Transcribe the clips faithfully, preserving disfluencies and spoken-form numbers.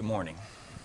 Good morning.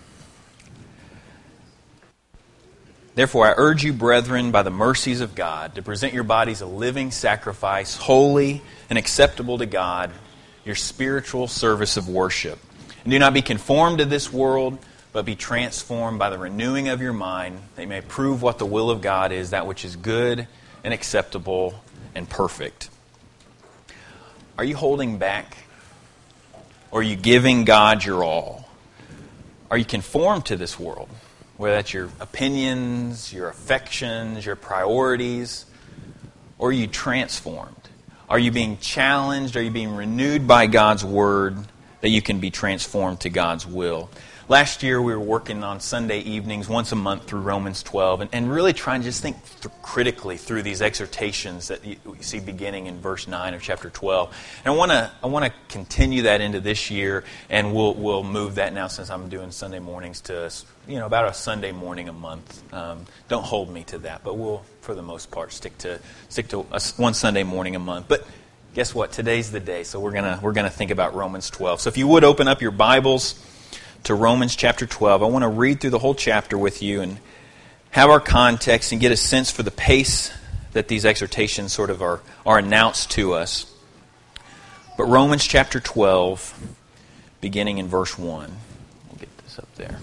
Therefore, I urge you, brethren, by the mercies of God, to present your bodies a living sacrifice, holy and acceptable to God, your spiritual service of worship. And do not be conformed to this world, but be transformed by the renewing of your mind, that you may prove what the will of God is, that which is good and acceptable and perfect. Are you holding back? Or are you giving God your all? Are you conformed to this world? Whether that's your opinions, your affections, your priorities, or are you transformed? Are you being challenged? Are you being renewed by God's Word that you can be transformed to God's will? Last year we were working on Sunday evenings once a month through Romans twelve and, and really trying to just think th- critically through these exhortations that you, you see beginning in verse nine of chapter twelve. And I want to I want to continue that into this year, and we'll we'll move that now since I'm doing Sunday mornings to you know about a Sunday morning a month. Um, don't hold me to that, but we'll for the most part stick to stick to a, one Sunday morning a month. But guess what? Today's the day, so we're gonna we're gonna think about Romans twelve. So if you would open up your Bibles to Romans chapter twelve. I want to read through the whole chapter with you and have our context and get a sense for the pace that these exhortations sort of are, are announced to us. But Romans chapter twelve, beginning in verse one. We'll get this up there.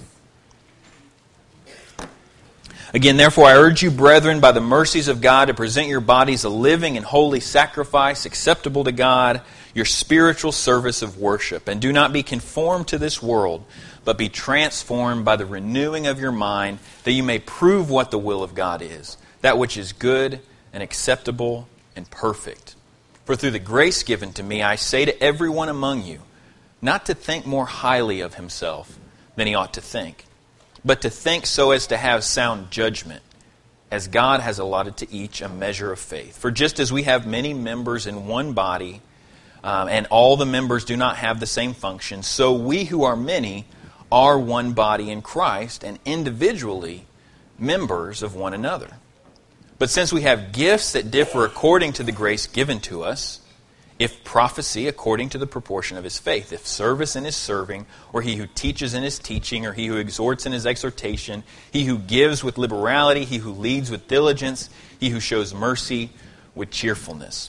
Again, therefore, I urge you, brethren, by the mercies of God, to present your bodies a living and holy sacrifice, acceptable to God, your spiritual service of worship. And do not be conformed to this world, but be transformed by the renewing of your mind, that you may prove what the will of God is, that which is good and acceptable and perfect. For through the grace given to me, I say to everyone among you, not to think more highly of himself than he ought to think, but to think so as to have sound judgment, as God has allotted to each a measure of faith. For just as we have many members in one body, um, and all the members do not have the same function, so we who are many are one body in Christ, and individually members of one another. But since we have gifts that differ according to the grace given to us, if prophecy, according to the proportion of his faith, if service in his serving, or he who teaches in his teaching, or he who exhorts in his exhortation, he who gives with liberality, he who leads with diligence, he who shows mercy with cheerfulness.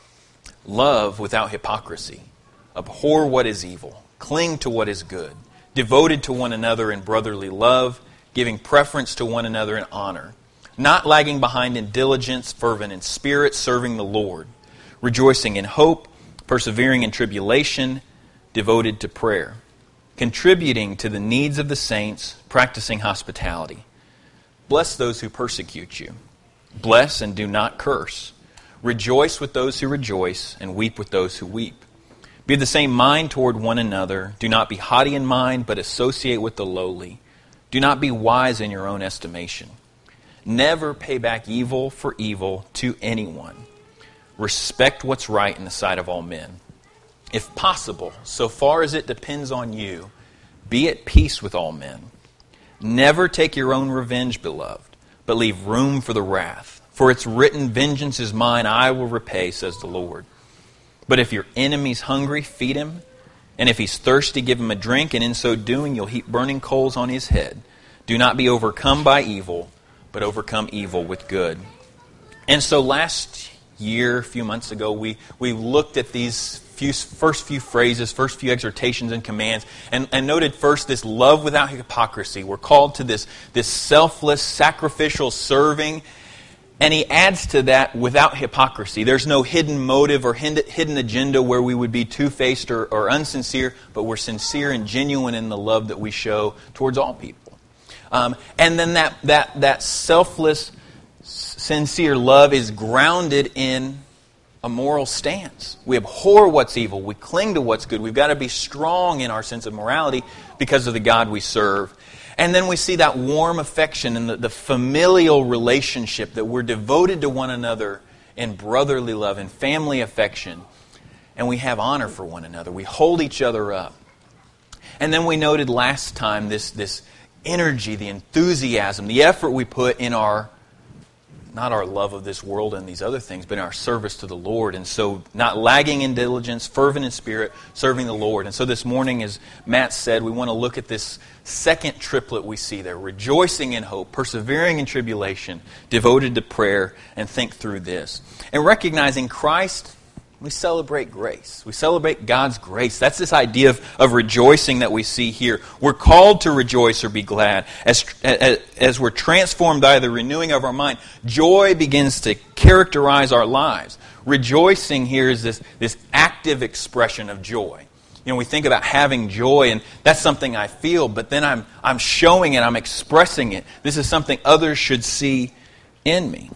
Love without hypocrisy. Abhor what is evil. Cling to what is good. Devoted to one another in brotherly love, giving preference to one another in honor. Not lagging behind in diligence, fervent in spirit, serving the Lord. Rejoicing in hope, persevering in tribulation, devoted to prayer. Contributing to the needs of the saints, practicing hospitality. Bless those who persecute you. Bless and do not curse. Rejoice with those who rejoice, and weep with those who weep. Be of the same mind toward one another. Do not be haughty in mind, but associate with the lowly. Do not be wise in your own estimation. Never pay back evil for evil to anyone. Respect what's right in the sight of all men. If possible, so far as it depends on you, be at peace with all men. Never take your own revenge, beloved, but leave room for the wrath. For it's written, vengeance is mine, I will repay, says the Lord. But if your enemy's hungry, feed him. And if he's thirsty, give him a drink, and in so doing you'll heap burning coals on his head. Do not be overcome by evil, but overcome evil with good. And so last year, a few months ago, we, we looked at these few, first few phrases, first few exhortations and commands, and, and noted first this love without hypocrisy. We're called to this, this selfless, sacrificial serving. And he adds to that, without hypocrisy. There's no hidden motive or hidden agenda where we would be two-faced or, or unsincere, but we're sincere and genuine in the love that we show towards all people. Um, and then that, that, that selfless, sincere love is grounded in a moral stance. We abhor what's evil. We cling to what's good. We've got to be strong in our sense of morality because of the God we serve. And then we see that warm affection and the, the familial relationship that we're devoted to one another in brotherly love and family affection. And we have honor for one another. We hold each other up. And then we noted last time this, this energy, the enthusiasm, the effort we put in our not our love of this world and these other things, but in our service to the Lord. And so not lagging in diligence, fervent in spirit, serving the Lord. And so this morning, as Matt said, we want to look at this second triplet we see there. Rejoicing in hope, persevering in tribulation, devoted to prayer, and think through this. And recognizing Christ, we celebrate grace. We celebrate God's grace. That's this idea of, of rejoicing that we see here. We're called to rejoice or be glad. As, as, as we're transformed by the renewing of our mind, joy begins to characterize our lives. Rejoicing here is this, this active expression of joy. You know, we think about having joy, and that's something I feel, but then I'm, I'm showing it, I'm expressing it. This is something others should see in me.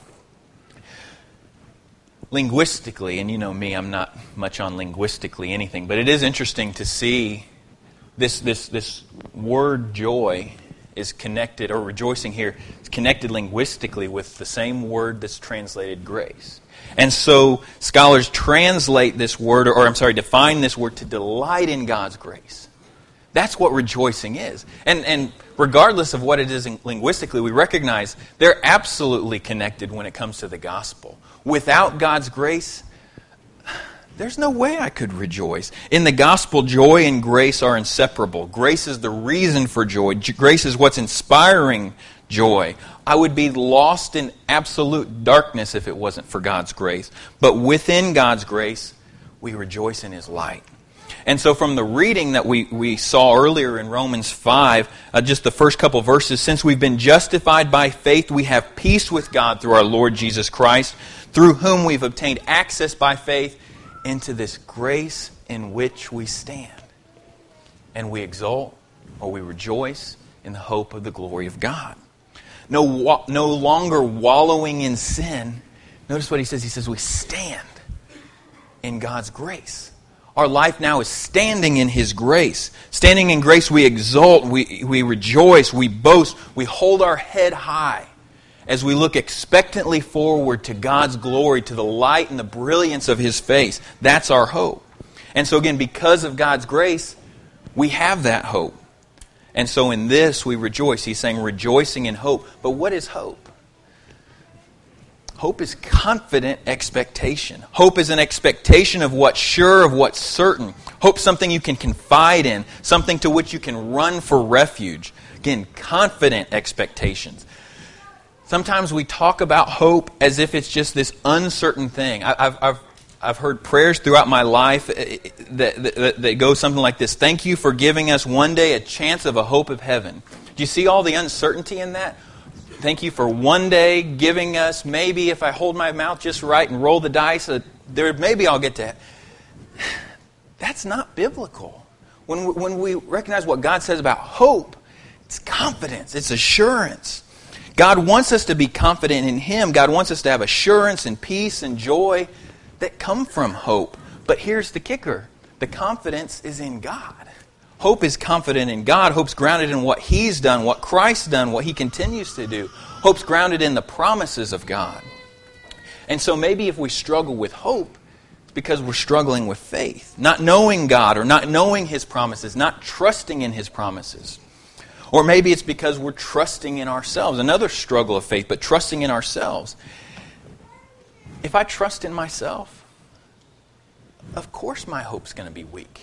Linguistically, and you know me, I'm not much on linguistically anything, but it is interesting to see this this this word joy is connected, or rejoicing here, is connected linguistically with the same word that's translated grace. And so scholars translate this word, or, or I'm sorry, define this word to delight in God's grace. That's what rejoicing is. And and regardless of what it is linguistically, we recognize they're absolutely connected when it comes to the gospel. Without God's grace, there's no way I could rejoice. In the gospel, joy and grace are inseparable. Grace is the reason for joy. Grace is what's inspiring joy. I would be lost in absolute darkness if it wasn't for God's grace. But within God's grace, we rejoice in His light. And so from the reading that we, we saw earlier in Romans five, uh, just the first couple verses, since we've been justified by faith, we have peace with God through our Lord Jesus Christ, through whom we've obtained access by faith into this grace in which we stand. And we exult, or we rejoice in the hope of the glory of God. No, no longer wallowing in sin. Notice what he says. He says we stand in God's grace. Our life now is standing in His grace. Standing in grace, we exult, we, we rejoice, we boast, we hold our head high as we look expectantly forward to God's glory, to the light and the brilliance of His face. That's our hope. And so again, because of God's grace, we have that hope. And so in this we rejoice. He's saying rejoicing in hope. But what is hope? Hope is confident expectation. Hope is an expectation of what's sure, of what's certain. Hope something you can confide in, something to which you can run for refuge. Again, confident expectations. Sometimes we talk about hope as if it's just this uncertain thing. I've, I've, I've heard prayers throughout my life that, that, that go something like this. Thank you for giving us one day a chance of a hope of heaven. Do you see all the uncertainty in that? Thank you for one day giving us, maybe if I hold my mouth just right and roll the dice, uh, there maybe I'll get to it. That's not biblical. When we, when we recognize what God says about hope, it's confidence, it's assurance. God wants us to be confident in Him. God wants us to have assurance and peace and joy that come from hope. But here's the kicker. The confidence is in God. Hope is confident in God. Hope's grounded in what He's done, what Christ's done, what He continues to do. Hope's grounded in the promises of God. And so maybe if we struggle with hope, it's because we're struggling with faith. Not knowing God, or not knowing His promises, not trusting in His promises. Or maybe it's because we're trusting in ourselves. Another struggle of faith, but trusting in ourselves. If I trust in myself, of course my hope's going to be weak.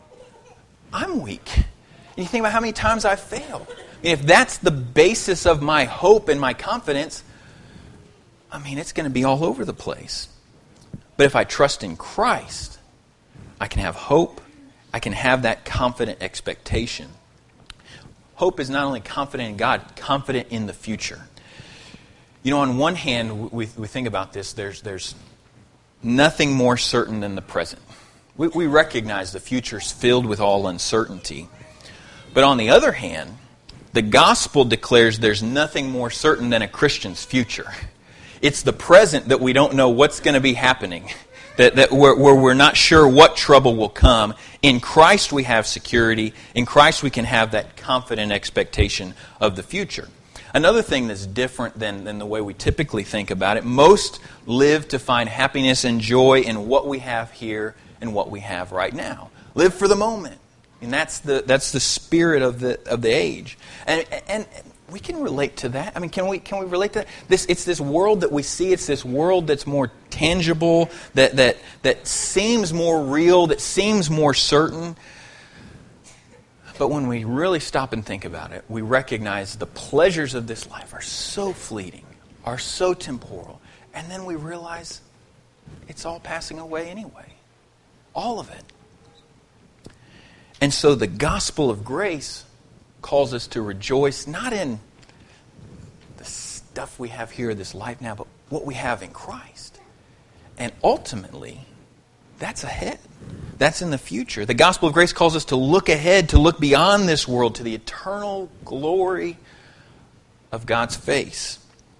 I'm weak. And you think about how many times I've failed. I mean, if that's the basis of my hope and my confidence, I mean, it's going to be all over the place. But if I trust in Christ, I can have hope. I can have that confident expectation. Hope is not only confident in God, confident in the future. You know, on one hand, we, we think about this, there's, there's nothing more certain than the present. We, we recognize the future's filled with all uncertainty. But on the other hand, the gospel declares there's nothing more certain than a Christian's future. It's the present that we don't know what's going to be happening, that, that where, where we're not sure what trouble will come. In Christ we have security. In Christ we can have that confident expectation of the future. Another thing that's different than, than the way we typically think about it, most live to find happiness and joy in what we have here and what we have right now. Live for the moment. And that's the that's the spirit of the of the age. And and we can relate to that. I mean, can we can we relate to that? This it's this world that we see, it's this world that's more tangible, that that that seems more real, that seems more certain. But when we really stop and think about it, we recognize the pleasures of this life are so fleeting, are so temporal. And then we realize it's all passing away anyway. All of it. And so the gospel of grace calls us to rejoice not in the stuff we have here, this life now, but what we have in Christ. And ultimately, that's ahead. That's in the future. The gospel of grace calls us to look ahead, to look beyond this world, to the eternal glory of God's face.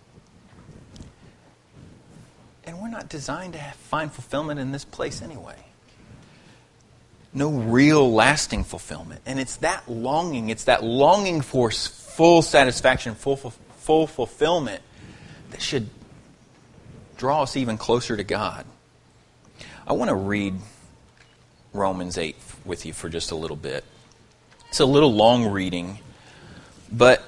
And we're not designed to have, find fulfillment in this place anyway. No real lasting fulfillment. And it's that longing, it's that longing for full satisfaction, full, full fulfillment that should draw us even closer to God. I want to read Romans eight with you for just a little bit. It's a little long reading, but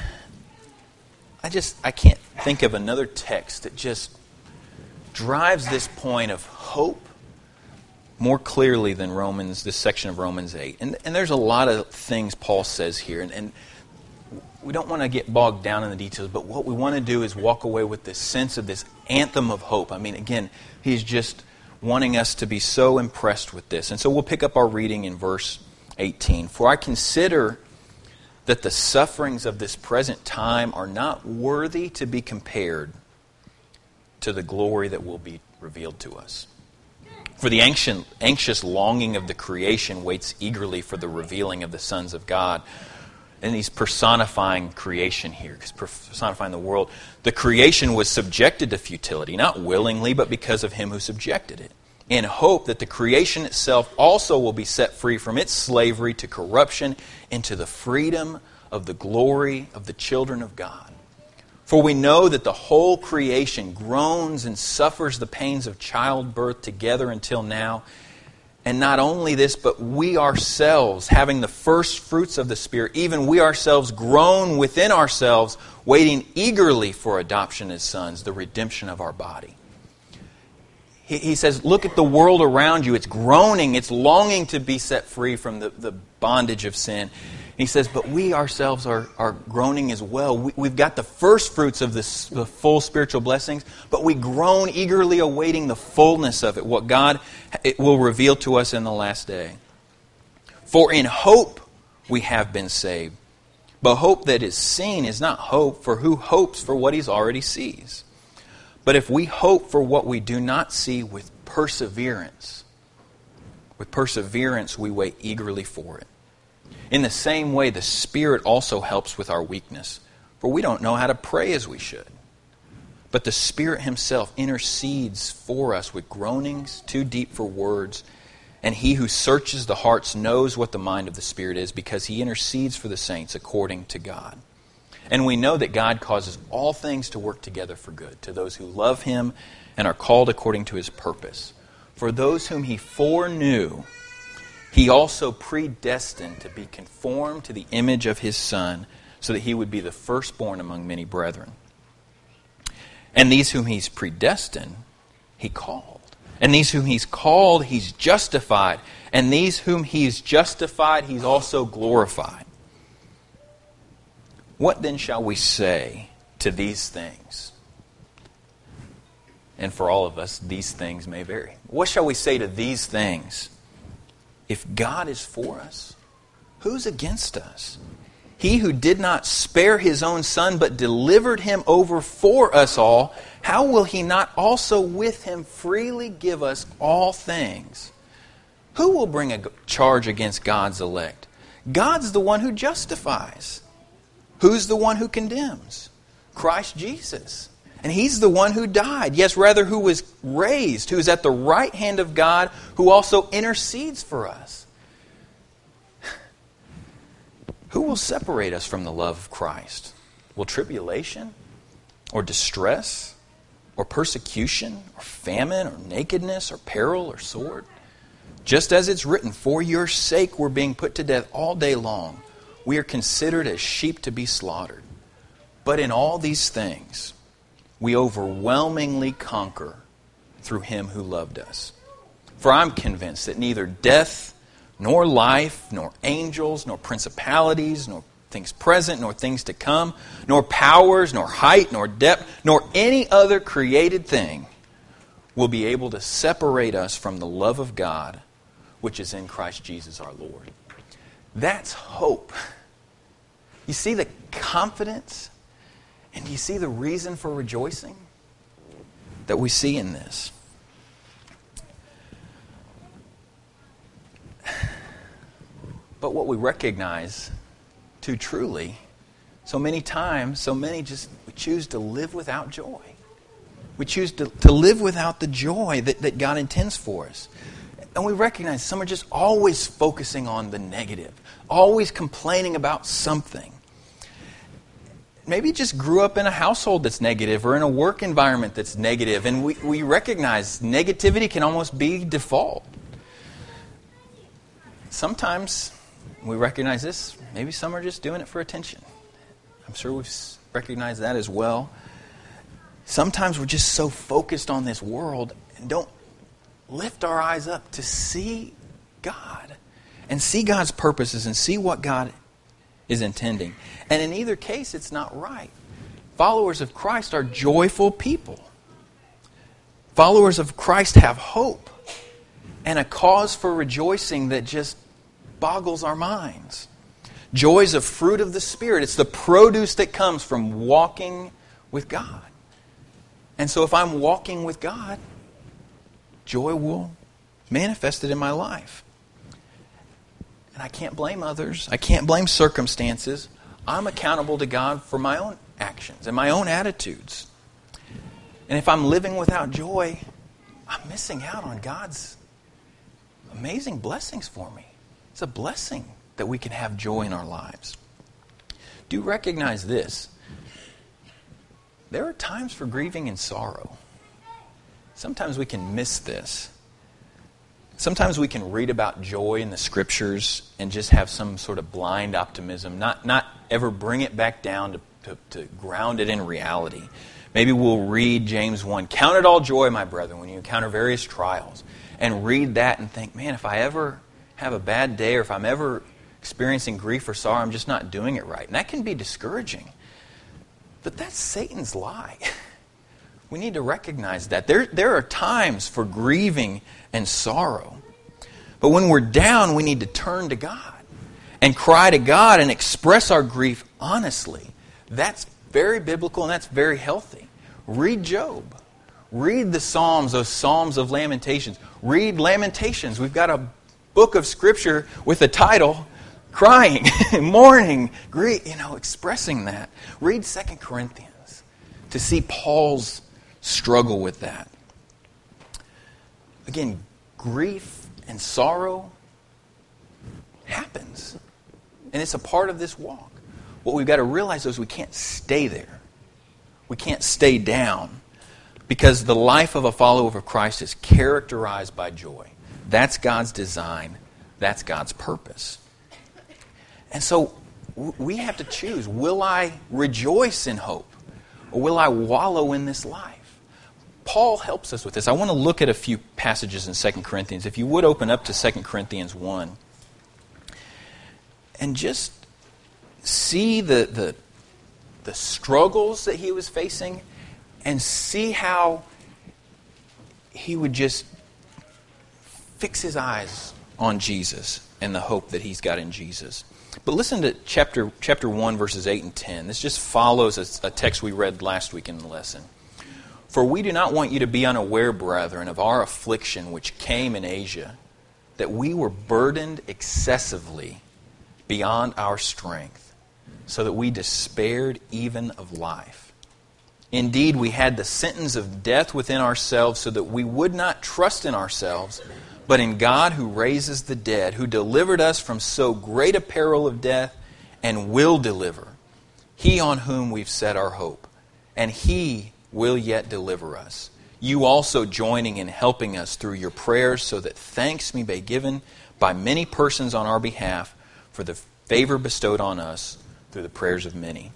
I just I can't think of another text that just drives this point of hope more clearly than Romans, this section of Romans eight. And, and there's a lot of things Paul says here, and, and we don't want to get bogged down in the details, but what we want to do is walk away with this sense of this anthem of hope. I mean, again, he's just wanting us to be so impressed with this. And so we'll pick up our reading in verse eighteen. For I consider that the sufferings of this present time are not worthy to be compared to the glory that will be revealed to us. For the anxious, anxious longing of the creation waits eagerly for the revealing of the sons of God. And he's personifying creation here, he's personifying the world. The creation was subjected to futility, not willingly, but because of him who subjected it, in hope that the creation itself also will be set free from its slavery to corruption into the freedom of the glory of the children of God. For we know that the whole creation groans and suffers the pains of childbirth together until now. And not only this, but we ourselves, having the first fruits of the Spirit, even we ourselves groan within ourselves, waiting eagerly for adoption as sons, the redemption of our body. He, he says, look at the world around you. It's groaning. It's longing to be set free from the, the bondage of sin. He says, but we ourselves are, are groaning as well. We, we've got the first fruits of this, the full spiritual blessings, but we groan eagerly awaiting the fullness of it, what God it will reveal to us in the last day. For in hope we have been saved. But hope that is seen is not hope, for who hopes for what he already sees? But if we hope for what we do not see with perseverance, with perseverance we wait eagerly for it. In the same way, the Spirit also helps with our weakness, for we don't know how to pray as we should. But the Spirit Himself intercedes for us with groanings too deep for words, and He who searches the hearts knows what the mind of the Spirit is, because He intercedes for the saints according to God. And we know that God causes all things to work together for good, to those who love Him and are called according to His purpose. For those whom He foreknew, He also predestined to be conformed to the image of His Son, so that He would be the firstborn among many brethren. And these whom He's predestined, He called. And these whom He's called, He's justified. And these whom He's justified, He's also glorified. What then shall we say to these things? And for all of us, these things may vary. What shall we say to these things? If God is for us, who's against us? He who did not spare His own Son, but delivered Him over for us all, how will He not also with Him freely give us all things? Who will bring a charge against God's elect? God's the one who justifies. Who's the one who condemns? Christ Jesus. And He's the one who died. Yes, rather who was raised, who is at the right hand of God, who also intercedes for us. Who will separate us from the love of Christ? Will tribulation, or distress, or persecution, or famine, or nakedness, or peril, or sword? Just as it's written, for your sake we're being put to death all day long. We are considered as sheep to be slaughtered. But in all these things, we overwhelmingly conquer through Him who loved us. For I'm convinced that neither death, nor life, nor angels, nor principalities, nor things present, nor things to come, nor powers, nor height, nor depth, nor any other created thing will be able to separate us from the love of God, which is in Christ Jesus our Lord. That's hope. You see the confidence, and do you see the reason for rejoicing that we see in this? But what we recognize too truly, so many times, so many just, we choose to live without joy. We choose to, to live without the joy that, that God intends for us. And we recognize some are just always focusing on the negative, always complaining about something. Maybe just grew up in a household that's negative or in a work environment that's negative, and we, we recognize negativity can almost be default. Sometimes we recognize this. Maybe some are just doing it for attention. I'm sure we've recognized that as well. Sometimes we're just so focused on this world and don't lift our eyes up to see God and see God's purposes and see what God is intending. And in either case, it's not right. Followers of Christ are joyful people. Followers of Christ have hope and a cause for rejoicing that just boggles our minds. Joy is a fruit of the Spirit. It's the produce that comes from walking with God. And so if I'm walking with God, joy will manifest it in my life. And I can't blame others. I can't blame circumstances. I'm accountable to God for my own actions and my own attitudes. And if I'm living without joy, I'm missing out on God's amazing blessings for me. It's a blessing that we can have joy in our lives. Do recognize this. There are times for grieving and sorrow. Sometimes we can miss this. Sometimes we can read about joy in the Scriptures and just have some sort of blind optimism, not, not ever bring it back down to, to, to ground it in reality. Maybe we'll read James one, count it all joy, my brethren, when you encounter various trials, and read that and think, man, if I ever have a bad day or if I'm ever experiencing grief or sorrow, I'm just not doing it right. And that can be discouraging. But that's Satan's lie. We need to recognize that. There, there are times for grieving and sorrow. But when we're down, we need to turn to God and cry to God and express our grief honestly. That's very biblical and that's very healthy. Read Job. Read the Psalms, those Psalms of Lamentations. Read Lamentations. We've got a book of Scripture with a title, crying, mourning, grief, you know, expressing that. Read Second Corinthians to see Paul's struggle with that. Again, grief and sorrow happens. And it's a part of this walk. What we've got to realize is we can't stay there. We can't stay down. Because the life of a follower of Christ is characterized by joy. That's God's design. That's God's purpose. And so we have to choose. Will I rejoice in hope? Or will I wallow in this life? Paul helps us with this. I want to look at a few passages in Second Corinthians. If you would open up to Second Corinthians one. And just see the, the, the struggles that he was facing. And see how he would just fix his eyes on Jesus and the hope that he's got in Jesus. But listen to chapter chapter one, verses eight and ten. This just follows a, a text we read last week in the lesson. For we do not want you to be unaware, brethren, of our affliction which came in Asia, that we were burdened excessively beyond our strength, so that we despaired even of life. Indeed, we had the sentence of death within ourselves, so that we would not trust in ourselves, but in God who raises the dead, who delivered us from so great a peril of death, and will deliver. He on whom we've set our hope, and He will yet deliver us. You also joining in helping us through your prayers, so that thanks may be given by many persons on our behalf for the favor bestowed on us through the prayers of many.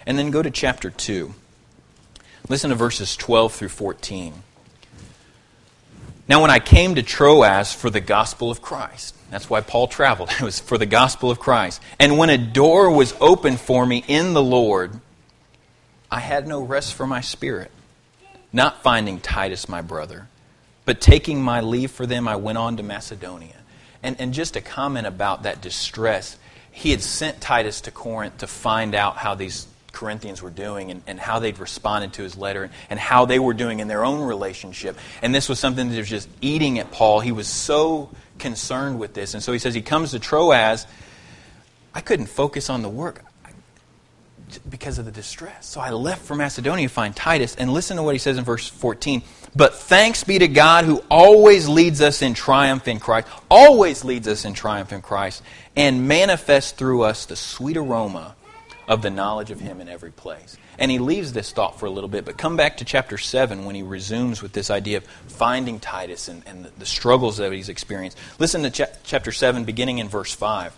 And then go to chapter two. Listen to verses twelve through fourteen. Now when I came to Troas for the gospel of Christ, that's why Paul traveled, it was for the gospel of Christ. And when a door was opened for me in the Lord, I had no rest for my spirit, not finding Titus my brother, but taking my leave for them, I went on to Macedonia. And, and just a comment about that distress, he had sent Titus to Corinth to find out how these Corinthians were doing and, and how they'd responded to his letter and how they were doing in their own relationship. And this was something that was just eating at Paul. He was so concerned with this. And so he says he comes to Troas. I couldn't focus on the work because of the distress. So I left for Macedonia to find Titus. And listen to what he says in verse fourteen. But thanks be to God who always leads us in triumph in Christ, always leads us in triumph in Christ, and manifests through us the sweet aroma of the knowledge of Him in every place. And he leaves this thought for a little bit, but come back to chapter seven when he resumes with this idea of finding Titus and, and the, the struggles that he's experienced. Listen to cha- chapter seven, beginning in verse five.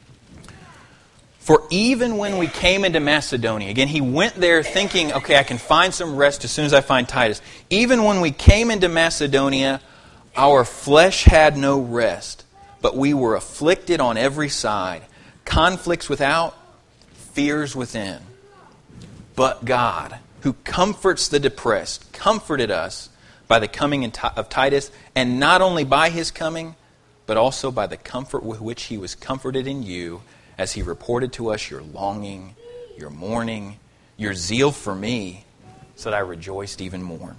For even when we came into Macedonia, again, he went there thinking, okay, I can find some rest as soon as I find Titus. Even when we came into Macedonia, our flesh had no rest, but we were afflicted on every side, conflicts without, fears within. But God, who comforts the depressed, comforted us by the coming of Titus, and not only by his coming, but also by the comfort with which he was comforted in you, as he reported to us your longing, your mourning, your zeal for me, so that I rejoiced even more.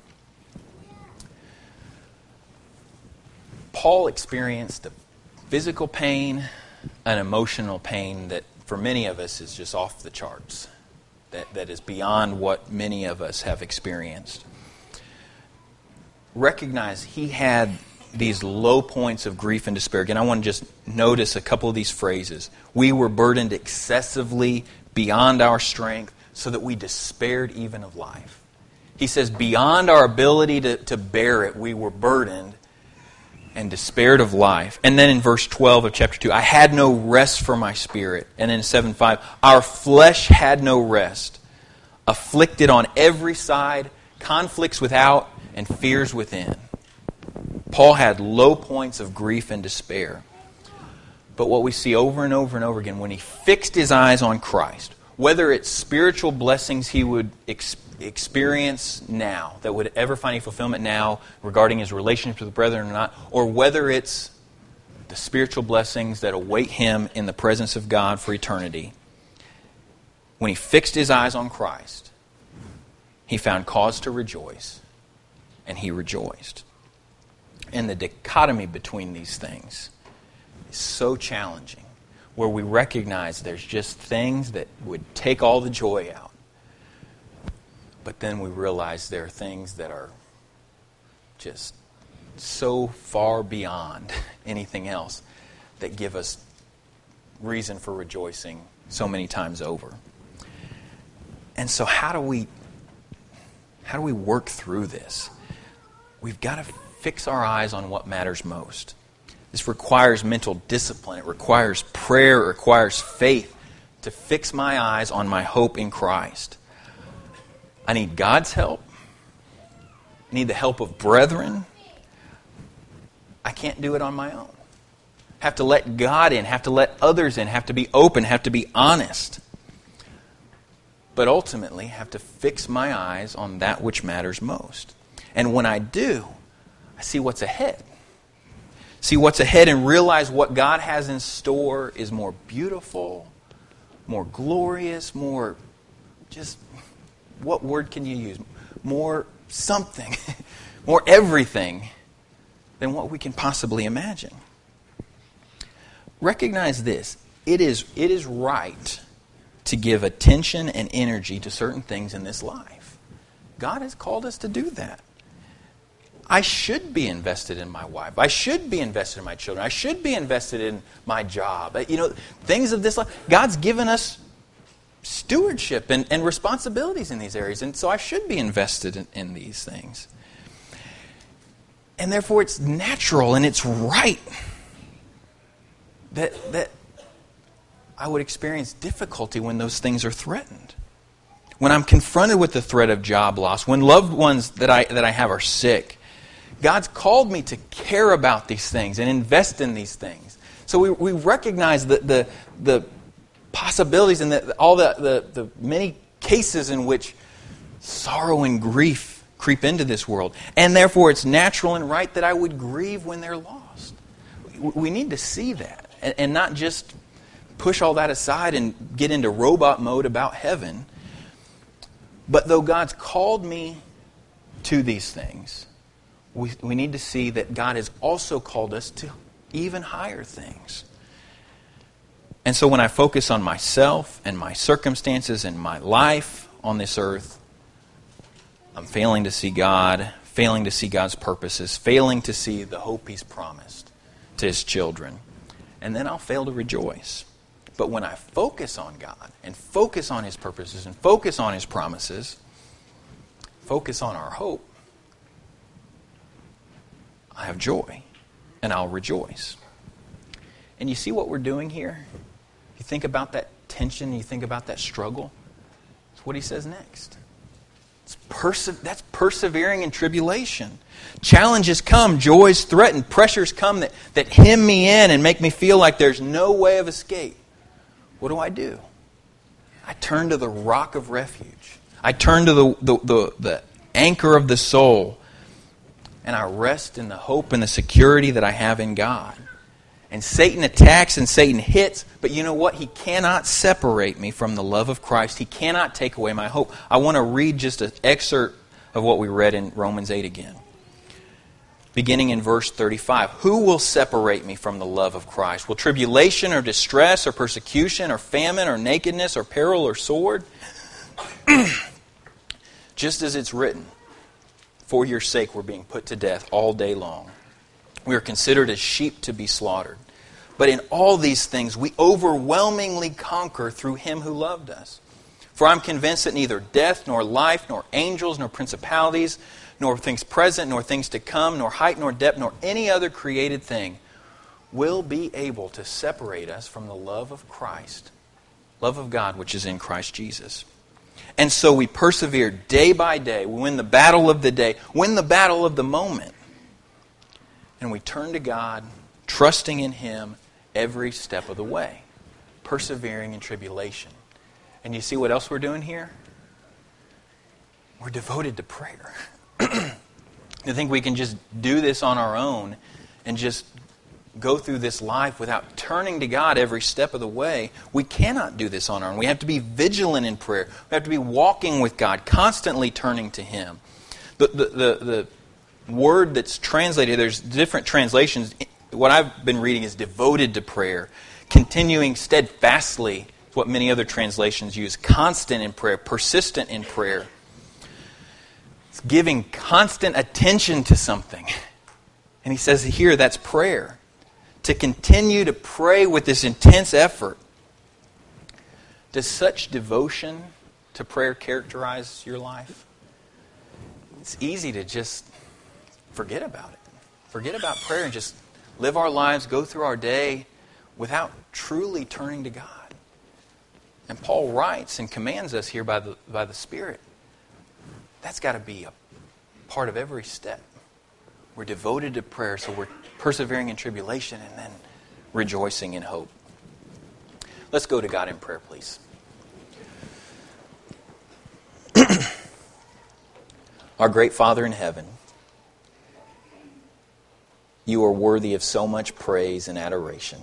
Paul experienced a physical pain, an emotional pain that for many of us is just off the charts, that, that is beyond what many of us have experienced. Recognize he had these low points of grief and despair. Again, I want to just notice a couple of these phrases. We were burdened excessively beyond our strength, so that we despaired even of life. He says, beyond our ability to, to bear it, we were burdened and despaired of life. And then in verse twelve of chapter two, I had no rest for my spirit. And in seven five, our flesh had no rest, afflicted on every side, conflicts without, and fears within. Paul had low points of grief and despair. But what we see over and over and over again, when he fixed his eyes on Christ, whether it's spiritual blessings he would ex- experience now, that would ever find any fulfillment now regarding his relationship with the brethren or not, or whether it's the spiritual blessings that await him in the presence of God for eternity, when he fixed his eyes on Christ, he found cause to rejoice, and he rejoiced. And the dichotomy between these things is so challenging, where we recognize there's just things that would take all the joy out. But then we realize there are things that are just so far beyond anything else that give us reason for rejoicing so many times over. And so how do we how do we work through this? We've got to fix our eyes on what matters most. This requires mental discipline. It requires prayer. It requires faith to fix my eyes on my hope in Christ. I need God's help. I need the help of brethren. I can't do it on my own. Have to let God in, have to let others in, have to be open, have to be honest. But ultimately, have to fix my eyes on that which matters most. And when I do, I see what's ahead. See what's ahead and realize what God has in store is more beautiful, more glorious, more just, what word can you use? More something, more everything than what we can possibly imagine. Recognize this. It is, it is right to give attention and energy to certain things in this life. God has called us to do that. I should be invested in my wife. I should be invested in my children. I should be invested in my job. You know, things of this life. God's given us stewardship and, and responsibilities in these areas. And so I should be invested in, in these things. And therefore it's natural and it's right that, that I would experience difficulty when those things are threatened. when I'm confronted with the threat of job loss, when loved ones that I that I have are sick, God's called me to care about these things and invest in these things. So we, we recognize the, the, the possibilities and the, all the, the, the many cases in which sorrow and grief creep into this world. And therefore it's natural and right that I would grieve when they're lost. We need to see that and, and not just push all that aside and get into robot mode about heaven. But though God's called me to these things, we, we need to see that God has also called us to even higher things. And so when I focus on myself and my circumstances and my life on this earth, I'm failing to see God, failing to see God's purposes, failing to see the hope He's promised to His children. And then I'll fail to rejoice. But when I focus on God and focus on His purposes and focus on His promises, focus on our hope, I have joy and I'll rejoice. And you see what we're doing here? You think about that tension, you think about that struggle. It's what he says next. It's perse- that's persevering in tribulation. Challenges come, joys threaten, pressures come that, that hem me in and make me feel like there's no way of escape. What do I do? I turn to the rock of refuge. I turn to the, the, the, the anchor of the soul. And I rest in the hope and the security that I have in God. And Satan attacks and Satan hits, but you know what? He cannot separate me from the love of Christ. He cannot take away my hope. I want to read just an excerpt of what we read in Romans eight again. Beginning in verse thirty-five. Who will separate me from the love of Christ? Will tribulation or distress or persecution or famine or nakedness or peril or sword? Just as it's written, for your sake we're being put to death all day long. We are considered as sheep to be slaughtered. But in all these things we overwhelmingly conquer through Him who loved us. For I'm convinced that neither death, nor life, nor angels, nor principalities, nor things present, nor things to come, nor height, nor depth, nor any other created thing will be able to separate us from the love of Christ, love of God which is in Christ Jesus. And so we persevere day by day. We win the battle of the day, win the battle of the moment. And we turn to God, trusting in Him every step of the way, persevering in tribulation. And you see what else we're doing here? We're devoted to prayer. You think we can just do this on our own and just go through this life without turning to God every step of the way? We cannot do this on our own. We have to be vigilant in prayer. We have to be walking with God, constantly turning to Him. The, the, the, the word that's translated, there's different translations. What I've been reading is devoted to prayer, continuing steadfastly, is what many other translations use, constant in prayer, persistent in prayer. It's giving constant attention to something. And he says here that's prayer. To continue to pray with this intense effort. Does such devotion to prayer characterize your life? It's easy to just forget about it. Forget about prayer and just live our lives, go through our day without truly turning to God. And Paul writes and commands us here by the, by the Spirit. That's got to be a part of every step. We're devoted to prayer, so we're persevering in tribulation and then rejoicing in hope. Let's go to God in prayer, please. Our great Father in heaven, you are worthy of so much praise and adoration.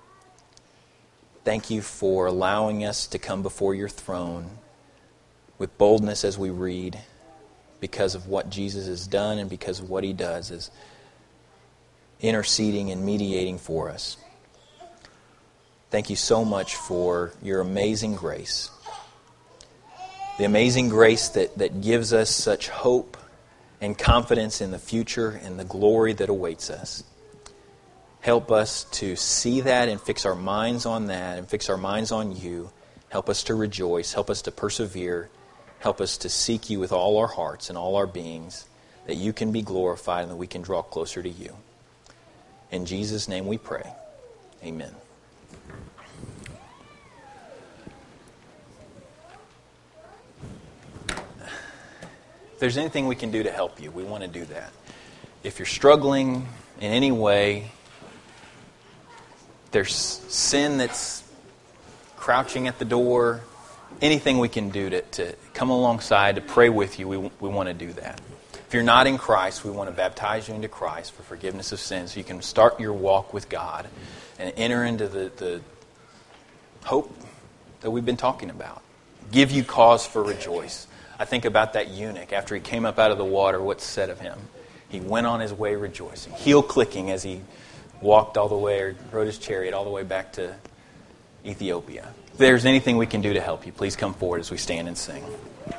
Thank you for allowing us to come before your throne with boldness as we read, because of what Jesus has done and because of what He does is interceding and mediating for us. Thank you so much for your amazing grace. The amazing grace that, that gives us such hope and confidence in the future and the glory that awaits us. Help us to see that and fix our minds on that and fix our minds on you. Help us to rejoice. Help us to persevere. Help us to seek you with all our hearts and all our beings, that you can be glorified and that we can draw closer to you. In Jesus' name we pray. Amen. If there's anything we can do to help you, we want to do that. If you're struggling in any way, there's sin that's crouching at the door, anything we can do to, to come alongside, to pray with you, we, we want to do that. If you're not in Christ, we want to baptize you into Christ for forgiveness of sins so you can start your walk with God and enter into the, the hope that we've been talking about. Give you cause for rejoice. I think about that eunuch after he came up out of the water, what's said of him? He went on his way rejoicing, heel clicking as he walked all the way or rode his chariot all the way back to Ethiopia. If there's anything we can do to help you, please come forward as we stand and sing.